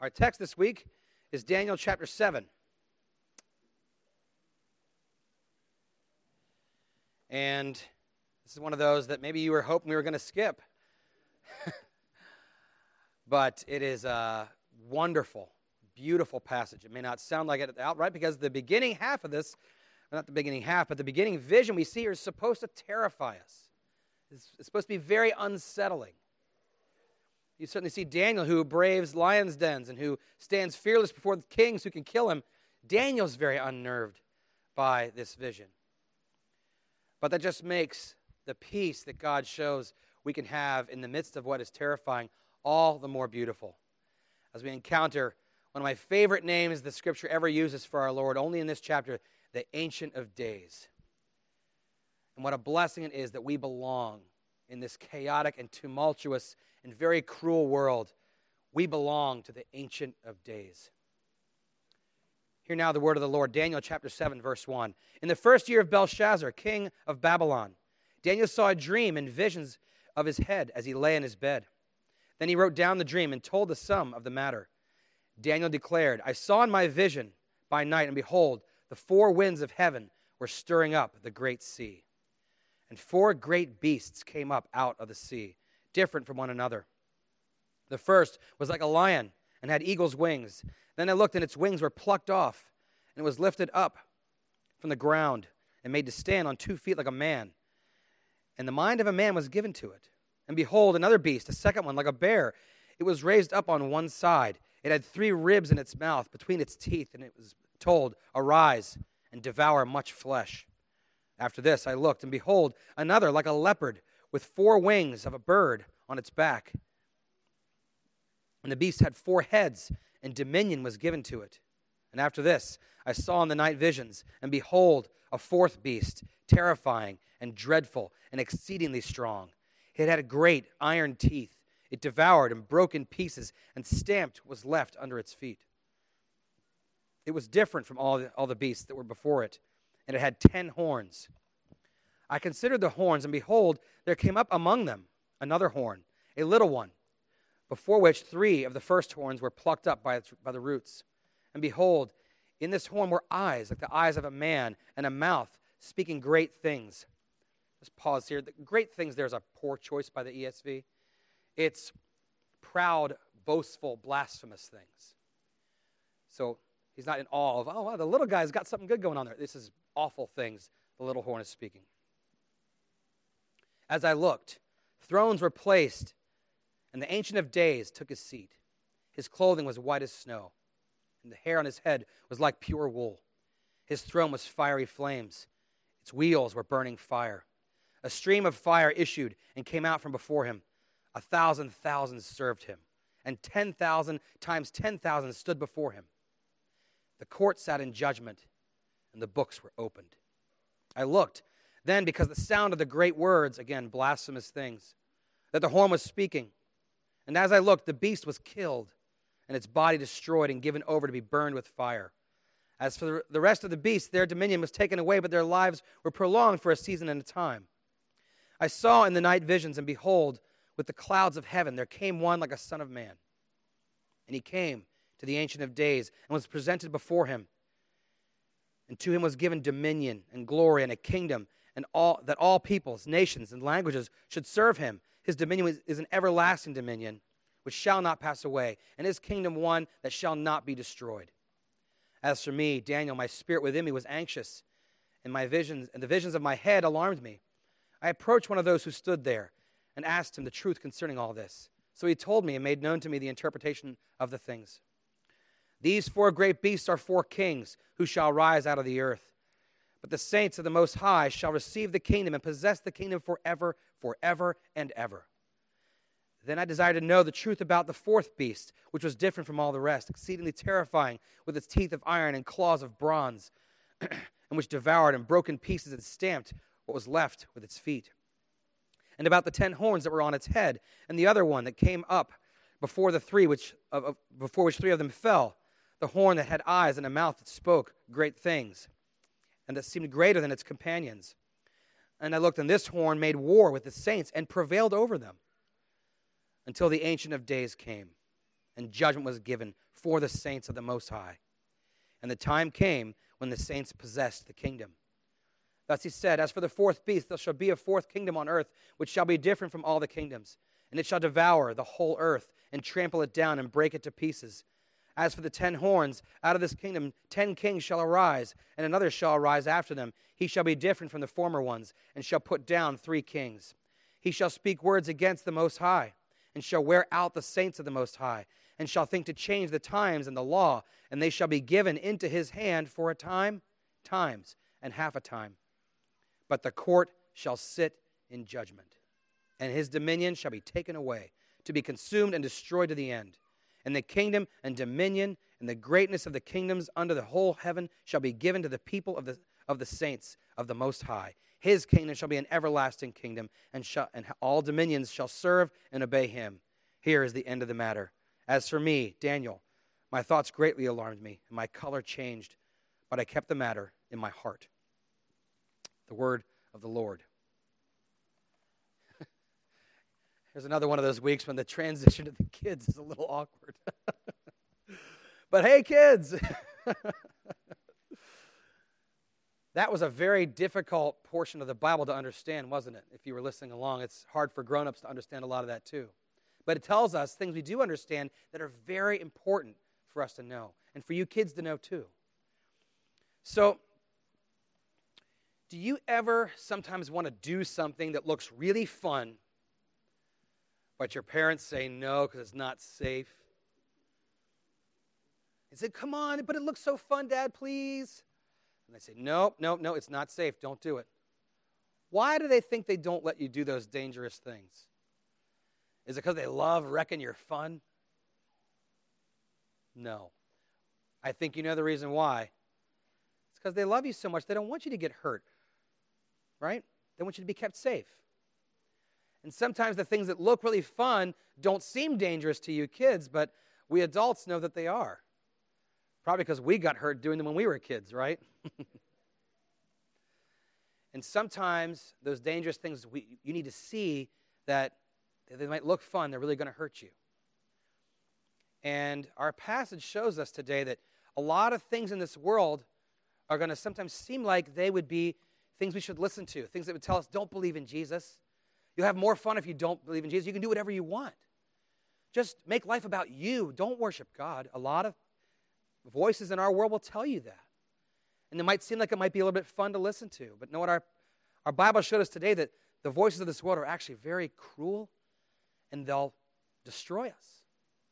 Our text this week is Daniel chapter 7. And this is one of those that maybe you were hoping we were going to skip. But it is a wonderful, beautiful passage. It may not sound like it outright because the beginning half of this, not the beginning half, but the beginning vision we see here is supposed to terrify us. It's supposed to be very unsettling. You certainly see Daniel, who braves lions' dens and who stands fearless before the kings who can kill him. Daniel's very unnerved by this vision. But that just makes the peace that God shows we can have in the midst of what is terrifying all the more beautiful. As we encounter one of my favorite names the Scripture ever uses for our Lord, only in this chapter, the Ancient of Days. And what a blessing it is that we belong in this chaotic and tumultuous and very cruel world. We belong to the Ancient of Days. Hear now the word of the Lord, Daniel chapter 7, verse 1. In the first year of Belshazzar, king of Babylon, Daniel saw a dream and visions of his head as he lay in his bed. Then he wrote down the dream and told the sum of the matter. Daniel declared, I saw in my vision by night, and behold, the four winds of heaven were stirring up the great sea. And four great beasts came up out of the sea, different from one another. The first was like a lion and had eagle's wings. Then I looked, and its wings were plucked off, and it was lifted up from the ground and made to stand on 2 feet like a man. And the mind of a man was given to it. And behold, another beast, a second one, like a bear. It was raised up on one side. It had 3 ribs in its mouth between its teeth, and it was told, arise and devour much flesh. After this I looked, and behold, another like a leopard with 4 wings of a bird on its back. And the beast had 4 heads, and dominion was given to it. And after this I saw in the night visions, and behold, a 4th beast, terrifying and dreadful and exceedingly strong. It had great iron teeth. It devoured and broke in pieces, and stamped was left under its feet. It was different from all the beasts that were before it, and it had 10 horns. I considered the horns, and behold, there came up among them another horn, a little one, before which 3 of the first horns were plucked up by the roots. And behold, in this horn were eyes like the eyes of a man, and a mouth speaking great things. Just pause here. The great things there is a poor choice by the ESV. It's proud, boastful, blasphemous things. So he's not in awe of, oh, wow, the little guy's got something good going on there. This is awful things the little horn is speaking. As I looked, thrones were placed, and the Ancient of Days took his seat. His clothing was white as snow, and the hair on his head was like pure wool. His throne was fiery flames. Its wheels were burning fire. A stream of fire issued and came out from before him. 1,000 thousands served him, and 10,000 times 10,000 stood before him. The court sat in judgment, and the books were opened. I looked, then, because the sound of the great words, again, blasphemous things, that the horn was speaking. And as I looked, the beast was killed, and its body destroyed and given over to be burned with fire. As for the rest of the beasts, their dominion was taken away, but their lives were prolonged for a season and a time. I saw in the night visions, and behold, with the clouds of heaven, there came one like a son of man. And he came to the Ancient of Days and was presented before him. And to him was given dominion and glory and a kingdom, and that all peoples, nations, and languages should serve him. His dominion is an everlasting dominion, which shall not pass away, and his kingdom one that shall not be destroyed. As for me, Daniel, my spirit within me was anxious, and the visions of my head alarmed me. I approached one of those who stood there and asked him the truth concerning all this. So he told me and made known to me the interpretation of the things. These 4 great beasts are 4 kings who shall rise out of the earth. But the saints of the Most High shall receive the kingdom and possess the kingdom forever, forever, and ever. Then I desired to know the truth about the 4th beast, which was different from all the rest, exceedingly terrifying, with its teeth of iron and claws of bronze, and which devoured and broke in pieces and stamped what was left with its feet. And about the 10 horns that were on its head, and the other one that came up before the 3, before which 3 of them fell, the horn that had eyes and a mouth that spoke great things, and that seemed greater than its companions. And I looked, and this horn made war with the saints and prevailed over them, until the Ancient of Days came, and judgment was given for the saints of the Most High. And the time came when the saints possessed the kingdom. Thus he said, as for the fourth beast, there shall be a fourth kingdom on earth, which shall be different from all the kingdoms. And it shall devour the whole earth, and trample it down, and break it to pieces. As for the 10 horns, out of this kingdom 10 kings shall arise, and another shall arise after them. He shall be different from the former ones, and shall put down 3 kings. He shall speak words against the Most High, and shall wear out the saints of the Most High, and shall think to change the times and the law, and they shall be given into his hand for a time, times, and half a time. But the court shall sit in judgment, and his dominion shall be taken away, to be consumed and destroyed to the end. And the kingdom and dominion and the greatness of the kingdoms under the whole heaven shall be given to the people of the saints of the Most High. His kingdom shall be an everlasting kingdom, and all dominions shall serve and obey him. Here is the end of the matter. As for me, Daniel, my thoughts greatly alarmed me, and my color changed, but I kept the matter in my heart. The word of the Lord. Here's another one of those weeks when the transition to the kids is a little awkward. But hey, kids, that was a very difficult portion of the Bible to understand, wasn't it? If you were listening along, it's hard for grown-ups to understand a lot of that too. But it tells us things we do understand that are very important for us to know, and for you kids to know too. So, do you ever sometimes want to do something that looks really fun, but your parents say no because it's not safe? They say, come on, but it looks so fun, Dad, please. And they say, no, it's not safe. Don't do it. Why do they think they don't let you do those dangerous things? Is it because they love wrecking your fun? No. I think you know the reason why. It's because they love you so much, they don't want you to get hurt. Right? They want you to be kept safe. And sometimes the things that look really fun don't seem dangerous to you kids, but we adults know that they are. Probably because we got hurt doing them when we were kids, right? And sometimes those dangerous things, you need to see that they might look fun, they're really going to hurt you. And our passage shows us today that a lot of things in this world are going to sometimes seem like they would be things we should listen to, things that would tell us, don't believe in Jesus. You'll have more fun if you don't believe in Jesus. You can do whatever you want. Just make life about you. Don't worship God. A lot of voices in our world will tell you that. And it might seem like it might be a little bit fun to listen to. But know what our Bible showed us today? That the voices of this world are actually very cruel, and they'll destroy us.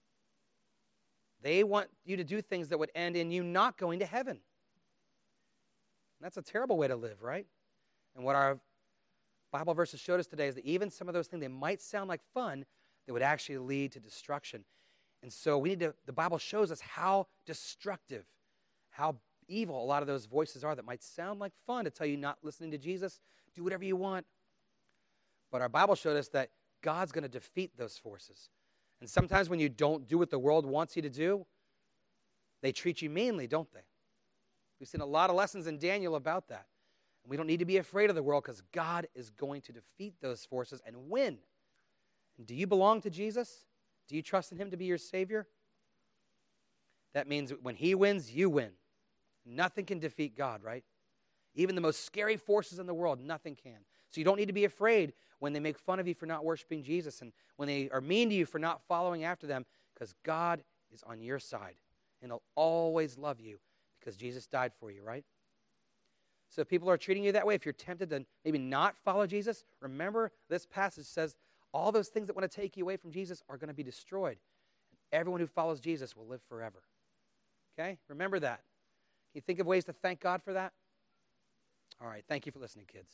They want you to do things that would end in you not going to heaven. And that's a terrible way to live, right? And what our Bible verses showed us today is that even some of those things, they might sound like fun, they would actually lead to destruction. And so the Bible shows us how destructive, how evil a lot of those voices are that might sound like fun to tell you not listening to Jesus, do whatever you want. But our Bible showed us that God's going to defeat those forces. And sometimes when you don't do what the world wants you to do, they treat you meanly, don't they? We've seen a lot of lessons in Daniel about that. And we don't need to be afraid of the world because God is going to defeat those forces and win. And do you belong to Jesus? Do you trust in him to be your Savior? That means when he wins, you win. Nothing can defeat God, right? Even the most scary forces in the world, nothing can. So you don't need to be afraid when they make fun of you for not worshiping Jesus and when they are mean to you for not following after them, because God is on your side and he'll always love you because Jesus died for you, right? So if people are treating you that way, if you're tempted to maybe not follow Jesus, remember this passage says all those things that want to take you away from Jesus are going to be destroyed. And everyone who follows Jesus will live forever. Okay? Remember that. Can you think of ways to thank God for that? All right. Thank you for listening, kids.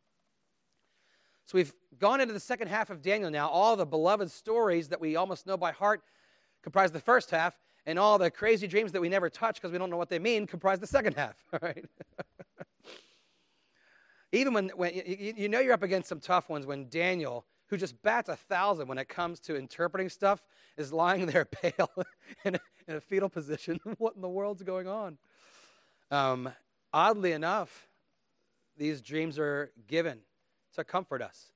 So we've gone into the second half of Daniel now. All the beloved stories that we almost know by heart comprise the first half, and all the crazy dreams that we never touch because we don't know what they mean comprise the second half. All right? Even when you know you're up against some tough ones when Daniel, who just bats 1,000 when it comes to interpreting stuff, is lying there pale in a fetal position. What in the world's going on? Oddly enough, these dreams are given to comfort us.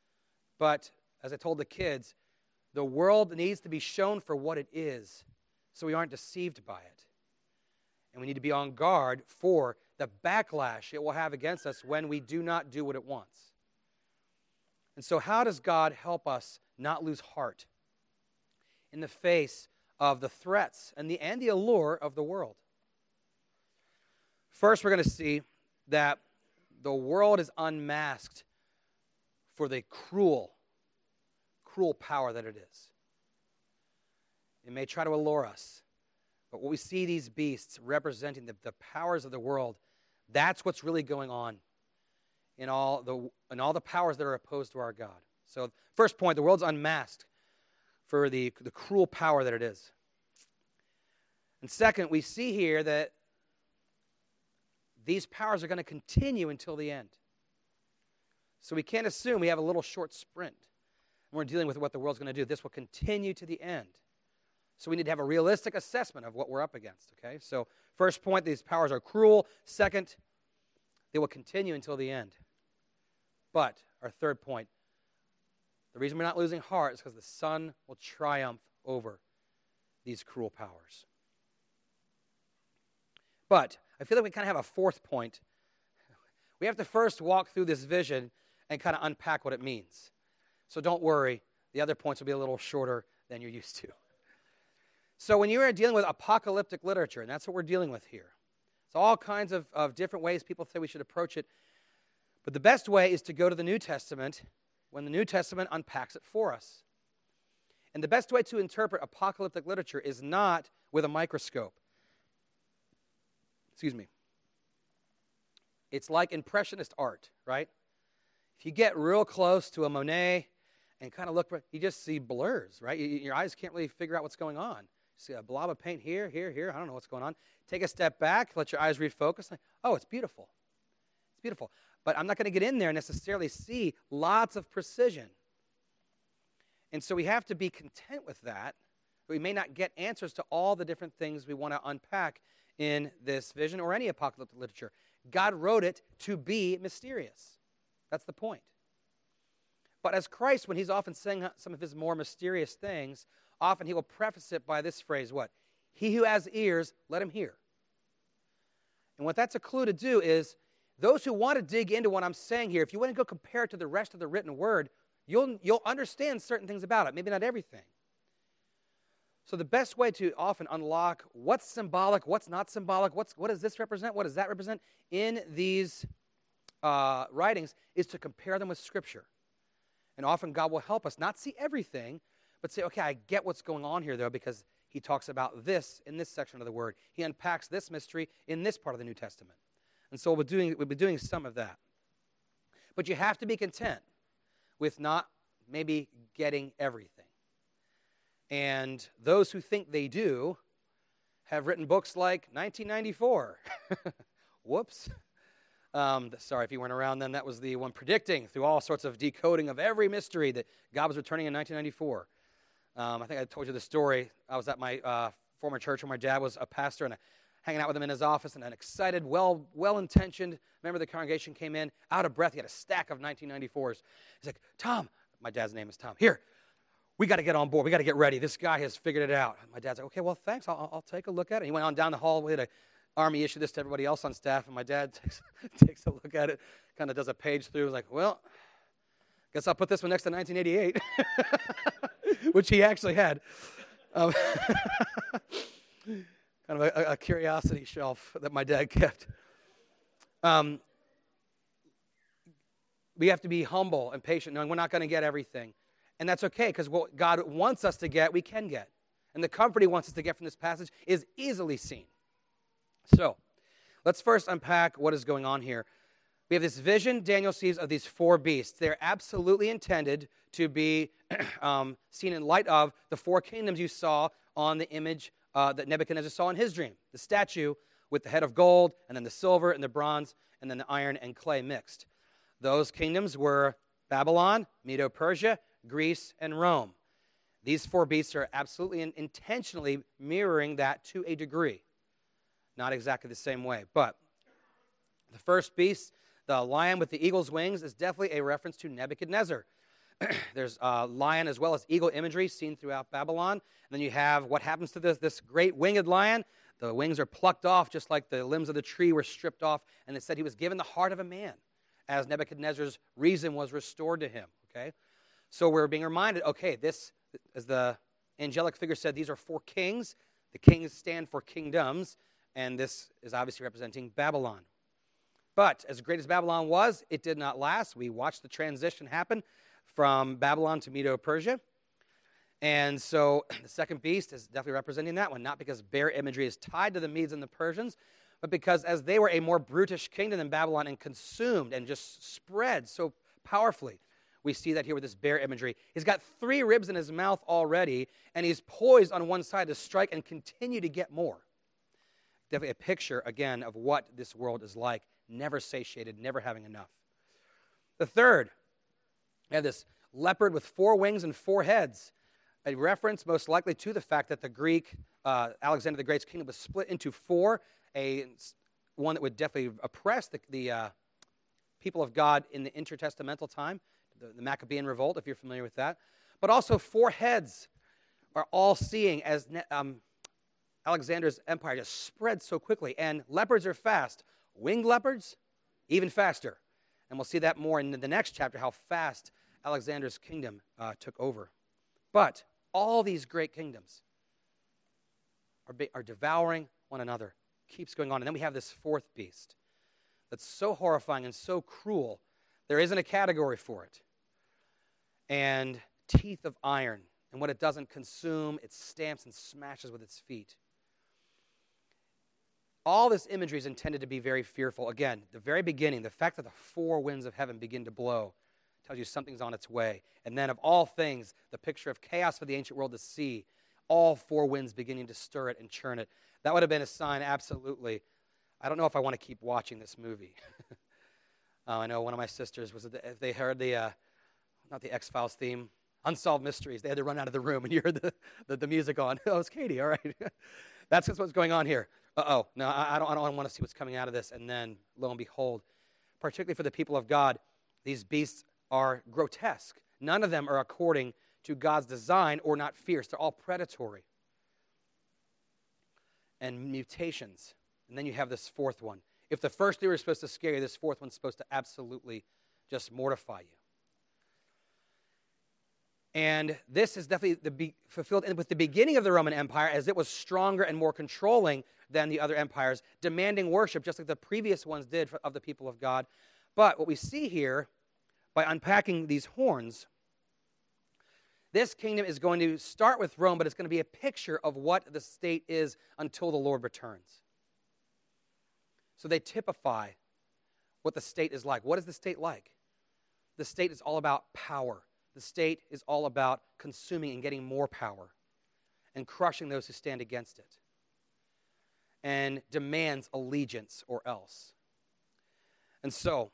But as I told the kids, the world needs to be shown for what it is, so we aren't deceived by it. And we need to be on guard for the backlash it will have against us when we do not do what it wants. And so how does God help us not lose heart in the face of the threats and the allure of the world? First, we're going to see that the world is unmasked for the cruel power that it is. It may try to allure us, but when we see these beasts representing the powers of the world, that's what's really going on in all the powers that are opposed to our God. So, first point, the world's unmasked for the cruel power that it is. And second, we see here that these powers are going to continue until the end. So we can't assume we have a little short sprint and we're dealing with what the world's going to do. This will continue to the end. So we need to have a realistic assessment of what we're up against, okay? So first point, these powers are cruel. Second, they will continue until the end. But our third point, the reason we're not losing heart is because the Son will triumph over these cruel powers. But I feel like we kind of have a fourth point. We have to first walk through this vision and kind of unpack what it means. So don't worry, the other points will be a little shorter than you're used to. So when you are dealing with apocalyptic literature, and that's what we're dealing with here, it's all kinds of different ways people say we should approach it. But the best way is to go to the New Testament when the New Testament unpacks it for us. And the best way to interpret apocalyptic literature is not with a microscope. Excuse me. It's like Impressionist art, right? If you get real close to a Monet and kind of look, you just see blurs, right? Your eyes can't really figure out what's going on. You see a blob of paint here, here, here. I don't know what's going on. Take a step back, let your eyes refocus. Oh, it's beautiful. It's beautiful. But I'm not going to get in there and necessarily see lots of precision. And so we have to be content with that. We may not get answers to all the different things we want to unpack in this vision or any apocalyptic literature. God wrote it to be mysterious. That's the point. But as Christ, when he's often saying some of his more mysterious things, often he will preface it by this phrase, what? He who has ears, let him hear. And what that's a clue to do is, those who want to dig into what I'm saying here, if you want to go compare it to the rest of the written word, you'll understand certain things about it, maybe not everything. So the best way to often unlock what's symbolic, what's not symbolic, what does this represent, what does that represent in these writings is to compare them with Scripture. And often God will help us not see everything, but say, okay, I get what's going on here, though, because he talks about this in this section of the Word. He unpacks this mystery in this part of the New Testament. And so we'll be doing some of that. But you have to be content with not maybe getting everything. And those who think they do have written books like 1994. Whoops. Sorry if you weren't around then. That was the one predicting through all sorts of decoding of every mystery that God was returning in 1994. I think I told you the story. I was at my former church where my dad was a pastor, and hanging out with him in his office, and an excited, well-intentioned member of the congregation came in, out of breath. He had a stack of 1994s. He's like, Tom, my dad's name is Tom, here, we got to get on board. We got to get ready. This guy has figured it out. And my dad's like, okay, well, thanks. I'll take a look at it. And he went on down the hallway to Army issue this to everybody else on staff, and my dad takes a look at it, kind of does a page through, like, well, guess I'll put this one next to 1988, which he actually had. Kind of a curiosity shelf that my dad kept. We have to be humble and patient, knowing we're not going to get everything. And that's okay, because what God wants us to get, we can get. And the comfort he wants us to get from this passage is easily seen. So, let's first unpack what is going on here. We have this vision Daniel sees of these four beasts. They're absolutely intended to be seen in light of the four kingdoms you saw on the image that Nebuchadnezzar saw in his dream. The statue with the head of gold, and then the silver and the bronze, and then the iron and clay mixed. Those kingdoms were Babylon, Medo-Persia, Greece, and Rome. These four beasts are absolutely and intentionally mirroring that to a degree. Not exactly the same way, but the first beast, the lion with the eagle's wings, is definitely a reference to Nebuchadnezzar. there's lion as well as eagle imagery seen throughout Babylon. And then you have what happens to this great winged lion. The wings are plucked off just like the limbs of the tree were stripped off. And it said he was given the heart of a man as Nebuchadnezzar's reason was restored to him. Okay, so we're being reminded, okay, this, as the angelic figure said, these are 4 kings. The kings stand for kingdoms, and this is obviously representing Babylon. But as great as Babylon was, it did not last. We watched the transition happen from Babylon to Medo-Persia. And so the second beast is definitely representing that one, not because bear imagery is tied to the Medes and the Persians, but because as they were a more brutish kingdom than Babylon and consumed and just spread so powerfully, we see that here with this bear imagery. He's got 3 ribs in his mouth already, and he's poised on one side to strike and continue to get more. Definitely a picture, again, of what this world is like, never satiated, never having enough. The third, we have this leopard with 4 wings and 4 heads, a reference most likely to the fact that the Greek, Alexander the Great's kingdom was split into 4, one that would definitely oppress the people of God in the intertestamental time, the Maccabean revolt, if you're familiar with that. But also 4 heads are all seeing as Alexander's empire just spread so quickly. And leopards are fast. Winged leopards, even faster. And we'll see that more in the next chapter, how fast Alexander's kingdom took over. But all these great kingdoms are devouring one another. Keeps going on. And then we have this 4th beast that's so horrifying and so cruel, there isn't a category for it. And teeth of iron. And what it doesn't consume, it stamps and smashes with its feet. All this imagery is intended to be very fearful. Again, the very beginning, the fact that the 4 winds of heaven begin to blow tells you something's on its way. And then of all things, the picture of chaos for the ancient world to see, all 4 winds beginning to stir it and churn it. That would have been a sign, absolutely. I don't know if I want to keep watching this movie. I know one of my sisters, if they heard not the X-Files theme, Unsolved Mysteries, they had to run out of the room and you heard the music on. Oh, it's Katie, all right. That's just what's going on here. Uh-oh, no, I don't want to see what's coming out of this. And then, lo and behold, particularly for the people of God, these beasts are grotesque. None of them are according to God's design or not fierce. They're all predatory. And mutations. And then you have this 4th one. If the first 3 were supposed to scare you, this 4th one's supposed to absolutely just mortify you. And this is definitely fulfilled with the beginning of the Roman Empire, as it was stronger and more controlling than the other empires, demanding worship just like the previous ones did of the people of God. But what we see here, by unpacking these horns, this kingdom is going to start with Rome, but it's going to be a picture of what the state is until the Lord returns. So they typify what the state is like. What is the state like? The state is all about power. The state is all about consuming and getting more power and crushing those who stand against it, and demands allegiance or else. And so,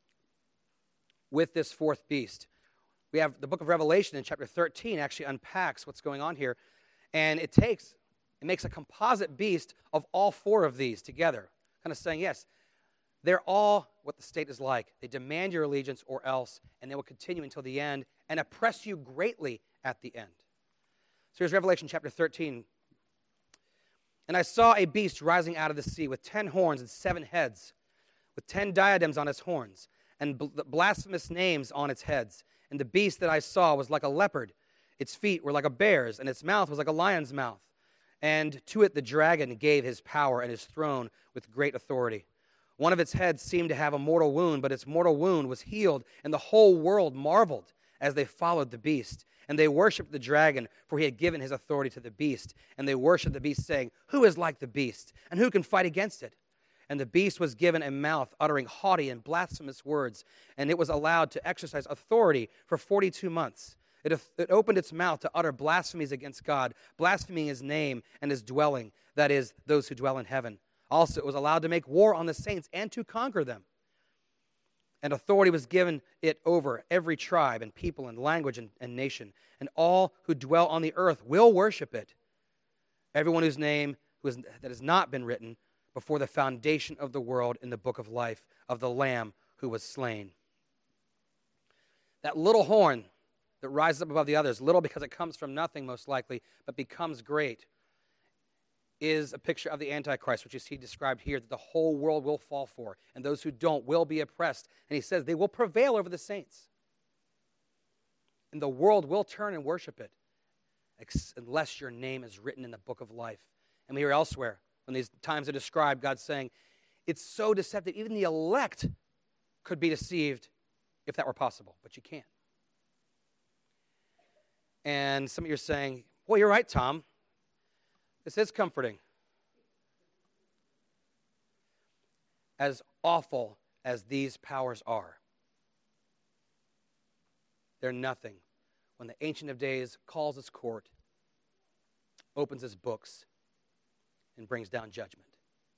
with this 4th beast, we have the book of Revelation in chapter 13 actually unpacks what's going on here, and it makes a composite beast of all 4 of these together, kind of saying, yes, they're all what the state is like. They demand your allegiance or else, and they will continue until the end and oppress you greatly at the end. So here's Revelation chapter 13. And I saw a beast rising out of the sea with 10 horns and 7 heads, with 10 diadems on its horns, and blasphemous names on its heads. And the beast that I saw was like a leopard. Its feet were like a bear's, and its mouth was like a lion's mouth. And to it the dragon gave his power and his throne with great authority. One of its heads seemed to have a mortal wound, but its mortal wound was healed, and the whole world marveled as they followed the beast. And they worshipped the dragon, for he had given his authority to the beast. And they worshipped the beast, saying, "Who is like the beast, and who can fight against it?" And the beast was given a mouth uttering haughty and blasphemous words, and it was allowed to exercise authority for 42 months. It opened its mouth to utter blasphemies against God, blaspheming his name and his dwelling, that is, those who dwell in heaven. Also, it was allowed to make war on the saints and to conquer them. And authority was given it over every tribe and people and language and nation. And all who dwell on the earth will worship it. Everyone whose name that has not been written before the foundation of the world in the book of life of the Lamb who was slain. That little horn that rises up above the others, little because it comes from nothing most likely, but becomes great, is a picture of the Antichrist, which you see described here, that the whole world will fall for, and those who don't will be oppressed. And he says they will prevail over the saints. And the world will turn and worship it, unless your name is written in the book of life. And we hear elsewhere, when these times are described, God saying, it's so deceptive, even the elect could be deceived if that were possible, but you can't. And some of you are saying, well, you're right, Tom. This is comforting. As awful as these powers are, they're nothing when the Ancient of Days calls his court, opens his books, and brings down judgment.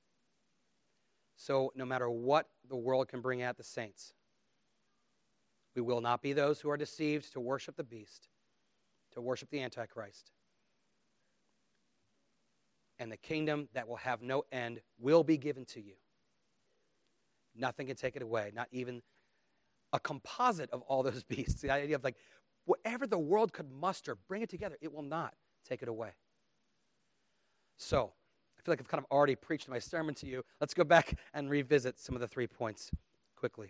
So no matter what the world can bring at the saints, we will not be those who are deceived to worship the beast, to worship the Antichrist. And the kingdom that will have no end will be given to you. Nothing can take it away, not even a composite of all those beasts. The idea of like, whatever the world could muster, bring it together. It will not take it away. So, I feel like I've kind of already preached my sermon to you. Let's go back and revisit some of the 3 points quickly.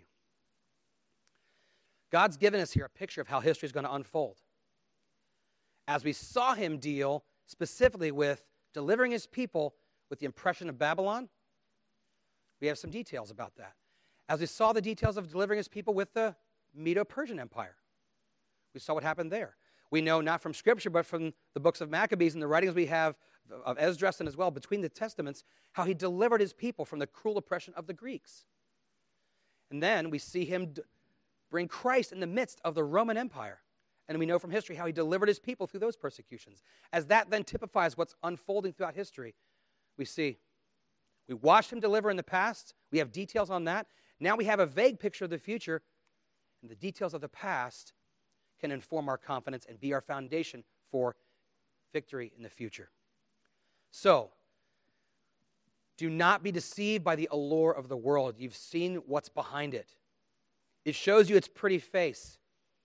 God's given us here a picture of how history is going to unfold. As we saw him deal specifically with delivering his people with the oppression of Babylon, we have some details about that. As we saw the details of delivering his people with the Medo-Persian Empire, we saw what happened there. We know not from Scripture, but from the books of Maccabees and the writings we have of Esdras and as well between the Testaments, how he delivered his people from the cruel oppression of the Greeks. And then we see him bring Christ in the midst of the Roman Empire. And we know from history how he delivered his people through those persecutions. As that then typifies what's unfolding throughout history, we see we watched him deliver in the past. We have details on that. Now we have a vague picture of the future. And the details of the past can inform our confidence and be our foundation for victory in the future. So, do not be deceived by the allure of the world. You've seen what's behind it. It shows you its pretty face.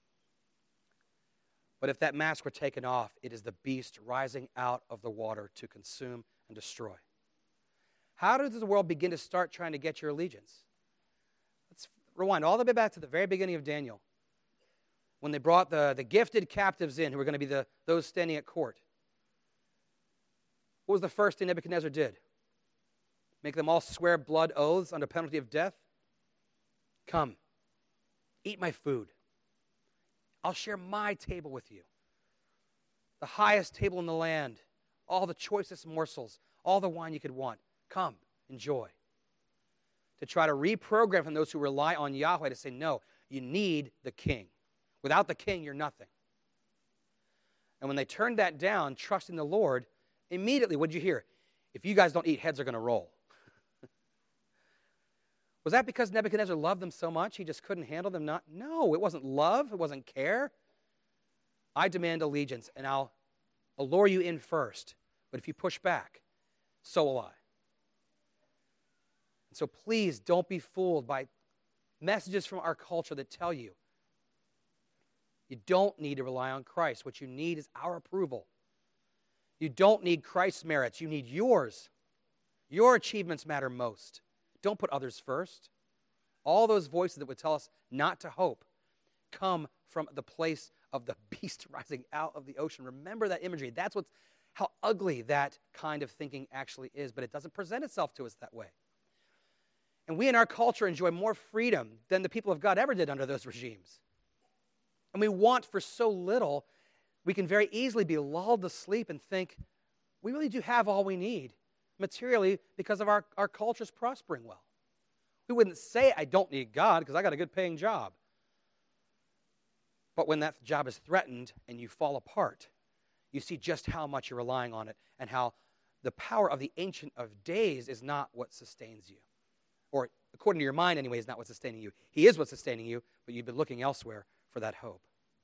But if that mask were taken off, it is the beast rising out of the water to consume and destroy. How does the world begin to start trying to get your allegiance? Let's rewind all the way back to the very beginning of Daniel, when they brought the gifted captives in who were going to be those standing at court. What was the first thing Nebuchadnezzar did? Make them all swear blood oaths under penalty of death? Come, eat my food. I'll share my table with you. The highest table in the land, all the choicest morsels, all the wine you could want. Come, enjoy. To try to reprogram from those who rely on Yahweh to say, no, you need the king. Without the king, you're nothing. And when they turned that down, trusting the Lord, immediately, what did you hear? If you guys don't eat, heads are going to roll. Was that because Nebuchadnezzar loved them so much he just couldn't handle them? No, it wasn't love. It wasn't care. I demand allegiance, and I'll allure you in first. But if you push back, so will I. And so please don't be fooled by messages from our culture that tell you you don't need to rely on Christ. What you need is our approval. You don't need Christ's merits. You need yours. Your achievements matter most. Don't put others first. All those voices that would tell us not to hope come from the place of the beast rising out of the ocean. Remember that imagery. That's how ugly that kind of thinking actually is, but it doesn't present itself to us that way. And we in our culture enjoy more freedom than the people of God ever did under those regimes. And we want for so little, we can very easily be lulled to sleep and think, we really do have all we need materially because of our culture's prospering well. We wouldn't say, I don't need God because I got a good paying job. But when that job is threatened and you fall apart, you see just how much you're relying on it and how the power of the Ancient of Days is not what sustains you. Or according to your mind anyway, is not what's sustaining you. He is what's sustaining you, but you've been looking elsewhere for that hope.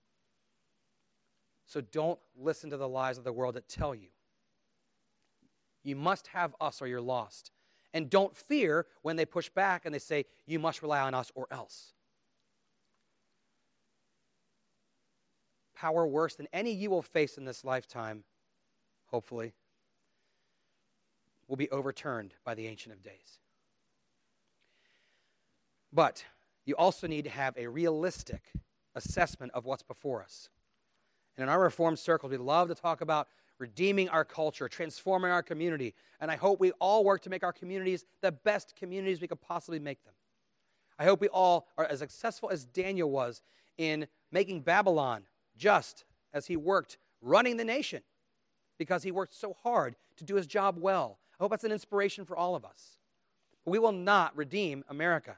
So don't listen to the lies of the world that tell you you must have us or you're lost. And don't fear when they push back and they say, you must rely on us or else. power worse than any you will face in this lifetime, hopefully, will be overturned by the Ancient of Days. But you also need to have a realistic assessment of what's before us. And in our Reformed circles, we love to talk about redeeming our culture, transforming our community. And I hope we all work to make our communities the best communities we could possibly make them. I hope we all are as successful as Daniel was in making Babylon just as he worked running the nation, because he worked so hard to do his job well. I hope that's an inspiration for all of us. But we will not redeem America.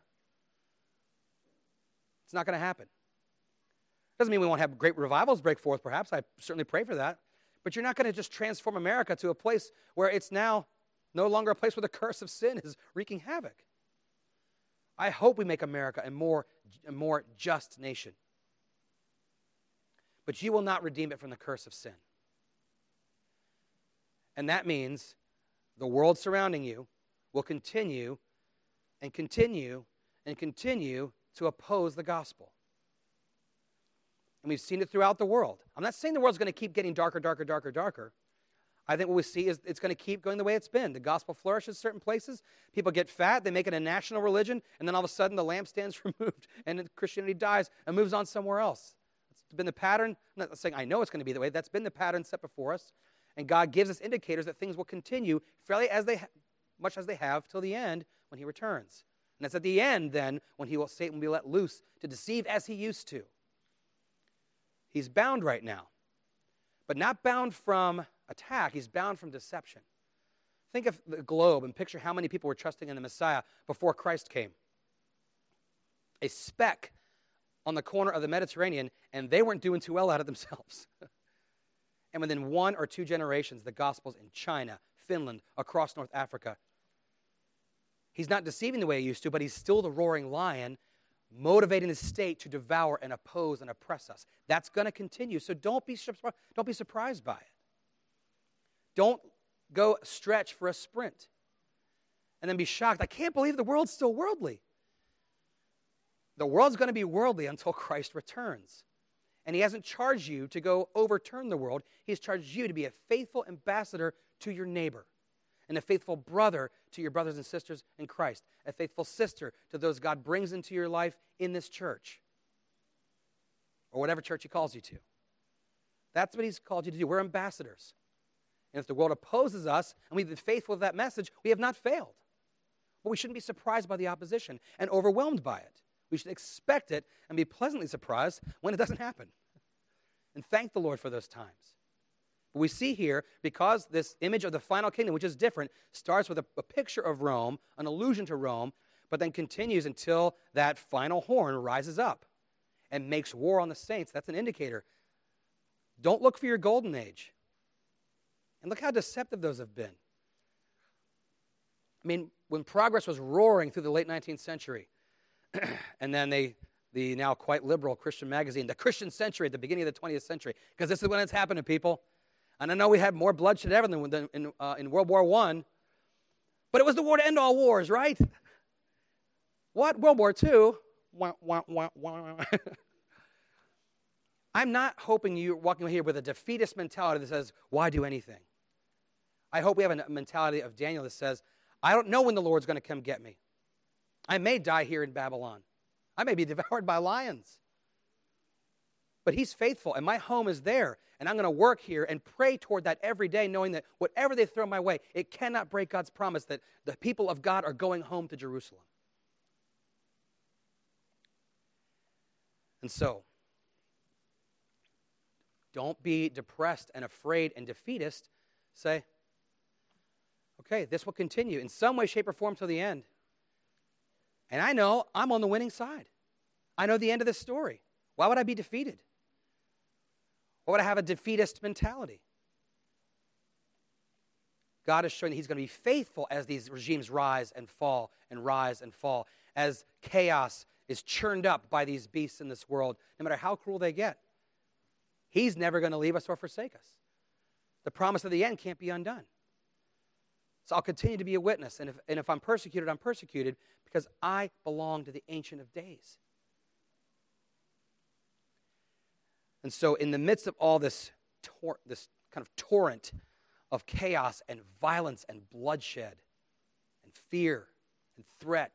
It's not going to happen. Doesn't mean we won't have great revivals break forth, perhaps. I certainly pray for that. But you're not going to just transform America to a place where it's now no longer a place where the curse of sin is wreaking havoc. I hope we make America a more just nation. But you will not redeem it from the curse of sin. And that means the world surrounding you will continue and continue and continue to oppose the gospel. And we've seen it throughout the world. I'm not saying the world's going to keep getting darker, darker, darker, darker. I think what we see is it's going to keep going the way it's been. The gospel flourishes certain places. People get fat. They make it a national religion. And then all of a sudden the lampstand's removed and Christianity dies and moves on somewhere else. It's been the pattern. I'm not saying I know it's going to be the way. That's been the pattern set before us. And God gives us indicators that things will continue fairly much as they have till the end when he returns. And it's at the end then when Satan will be let loose to deceive as he used to. He's bound right now. But not bound from attack. He's bound from deception. Think of the globe and picture how many people were trusting in the Messiah before Christ came. A speck on the corner of the Mediterranean, and they weren't doing too well out of themselves. And within 1 or 2 generations, the gospel's in China, Finland, across North Africa. He's not deceiving the way he used to, but he's still the roaring lion, motivating the state to devour and oppose and oppress us. That's going to continue, so don't be surprised by it. Don't go stretch for a sprint and then be shocked. I can't believe the world's still worldly. The world's going to be worldly until Christ returns. And he hasn't charged you to go overturn the world. He's charged you to be a faithful ambassador to your neighbor and a faithful brother to your brothers and sisters in Christ, a faithful sister to those God brings into your life in this church or whatever church he calls you to. That's what he's called you to do. We're ambassadors. And if the world opposes us and we've been faithful to that message, we have not failed. But we shouldn't be surprised by the opposition and overwhelmed by it. We should expect it and be pleasantly surprised when it doesn't happen. And thank the Lord for those times. But we see here, because this image of the final kingdom, which is different, starts with a picture of Rome, an allusion to Rome, but then continues until that final horn rises up and makes war on the saints. That's an indicator. Don't look for your golden age. And look how deceptive those have been. I mean, when progress was roaring through the late 19th century, and then the now quite liberal Christian magazine, The Christian Century at the beginning of the 20th century, because this is when it's happening, people. And I know we had more bloodshed ever than in World War I, but it was the war to end all wars, right? What? World War II? I'm not hoping you're walking here with a defeatist mentality that says, why do anything? I hope we have a mentality of Daniel that says, I don't know when the Lord's going to come get me. I may die here in Babylon. I may be devoured by lions. But he's faithful, and my home is there, and I'm going to work here and pray toward that every day, knowing that whatever they throw my way, it cannot break God's promise that the people of God are going home to Jerusalem. And so, don't be depressed and afraid and defeatist. Say, okay, this will continue in some way, shape, or form till the end. And I know I'm on the winning side. I know the end of this story. Why would I be defeated? Why would I have a defeatist mentality? God is showing that he's going to be faithful as these regimes rise and fall and rise and fall, as chaos is churned up by these beasts in this world, no matter how cruel they get. He's never going to leave us or forsake us. The promise of the end can't be undone. So I'll continue to be a witness, and if I'm persecuted, I'm persecuted because I belong to the Ancient of Days. And so in the midst of all this kind of torrent of chaos and violence and bloodshed and fear and threat,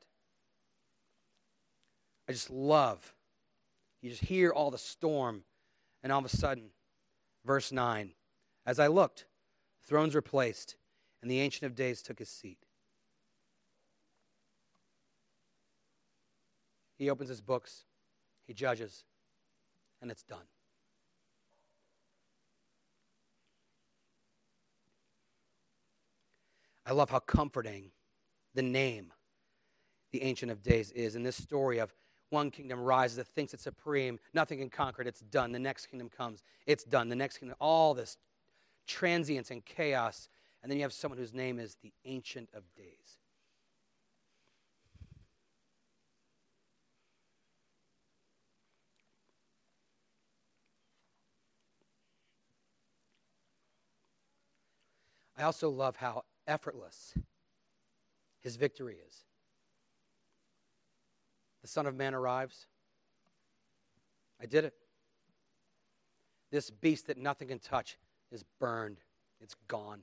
I just love, you just hear all the storm, and all of a sudden, verse 9, as I looked, thrones were placed, and the Ancient of Days took his seat. He opens his books, he judges, and it's done. I love how comforting the name, the Ancient of Days, is in this story of one kingdom rises that thinks it's supreme, nothing can conquer it, it's done. The next kingdom comes, it's done. The next kingdom, all this transience and chaos, and then you have someone whose name is the Ancient of Days. I also love how effortless his victory is. The Son of Man arrives. I did it. This beast that nothing can touch is burned. It's gone.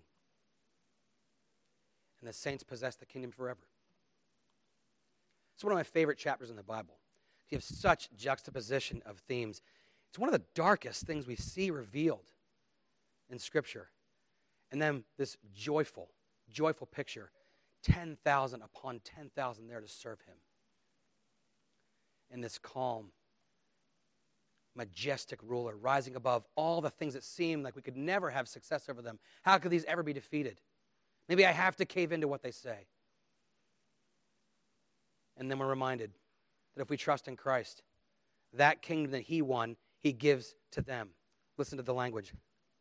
And the saints possess the kingdom forever. It's one of my favorite chapters in the Bible. You have such juxtaposition of themes. It's one of the darkest things we see revealed in Scripture. And then this joyful picture, 10,000 upon 10,000 there to serve him. And this calm, majestic ruler rising above all the things that seem like we could never have success over them. How could these ever be defeated? Maybe I have to cave into what they say. And then we're reminded that if we trust in Christ, that kingdom that he won, he gives to them. Listen to the language.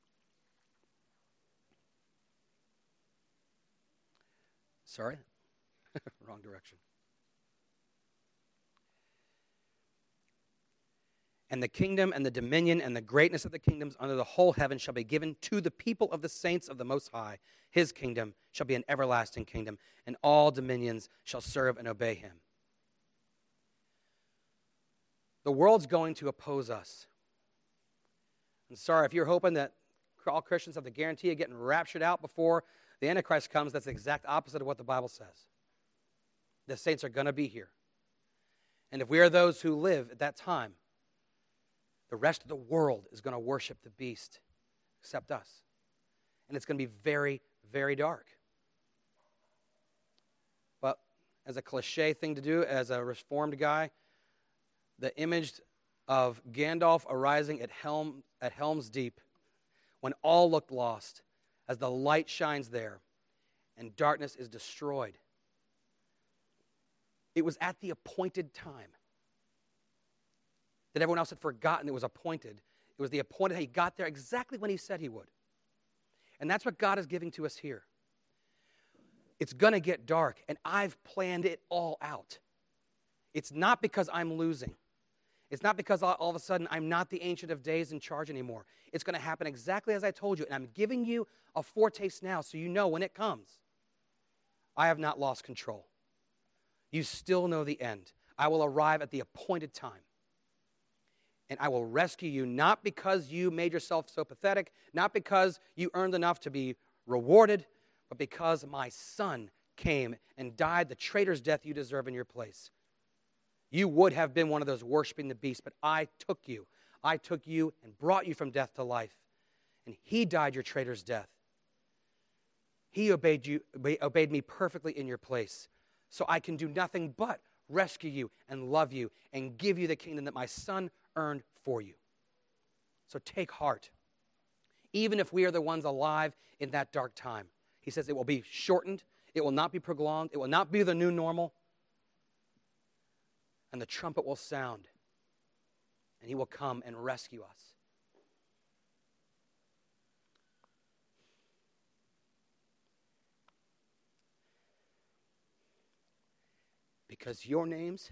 Sorry, wrong direction. And the kingdom and the dominion and the greatness of the kingdoms under the whole heaven shall be given to the people of the saints of the Most High. His kingdom shall be an everlasting kingdom, and all dominions shall serve and obey him. The world's going to oppose us. I'm sorry, if you're hoping that all Christians have the guarantee of getting raptured out before the Antichrist comes, that's the exact opposite of what the Bible says. The saints are going to be here. And if we are those who live at that time, the rest of the world is going to worship the beast, except us. And it's going to be very, very dark. But as a cliche thing to do, as a reformed guy, the image of Gandalf arising at Helm's Deep, when all looked lost, as the light shines there and darkness is destroyed. It was at the appointed time that everyone else had forgotten it was appointed. It was the appointed, he got there exactly when he said he would. And that's what God is giving to us here. It's going to get dark, and I've planned it all out. It's not because I'm losing. It's not because all of a sudden I'm not the Ancient of Days in charge anymore. It's going to happen exactly as I told you, and I'm giving you a foretaste now so you know when it comes. I have not lost control. You still know the end. I will arrive at the appointed time. And I will rescue you not because you made yourself so pathetic, not because you earned enough to be rewarded, but because my Son came and died the traitor's death you deserve in your place. You would have been one of those worshiping the beast, but I took you. I took you and brought you from death to life. And he died your traitor's death. He obeyed me perfectly in your place. So I can do nothing but rescue you and love you and give you the kingdom that my Son earned for you. So take heart. Even if we are the ones alive in that dark time. He says it will be shortened. It will not be prolonged. It will not be the new normal. And the trumpet will sound. And he will come and rescue us. Because your names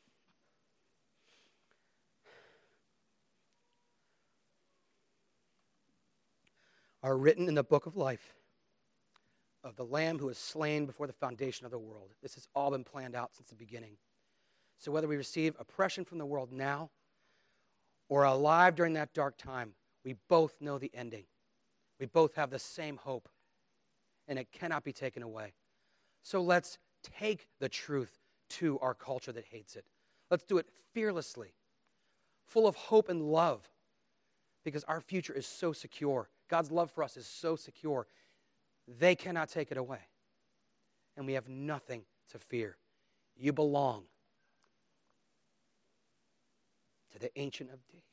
are written in the book of life of the Lamb who was slain before the foundation of the world. This has all been planned out since the beginning. So whether we receive oppression from the world now or alive during that dark time, we both know the ending. We both have the same hope, and it cannot be taken away. So let's take the truth to our culture that hates it. Let's do it fearlessly, full of hope and love, because our future is so secure. God's love for us is so secure. They cannot take it away. And we have nothing to fear. You belong to the Ancient of Days.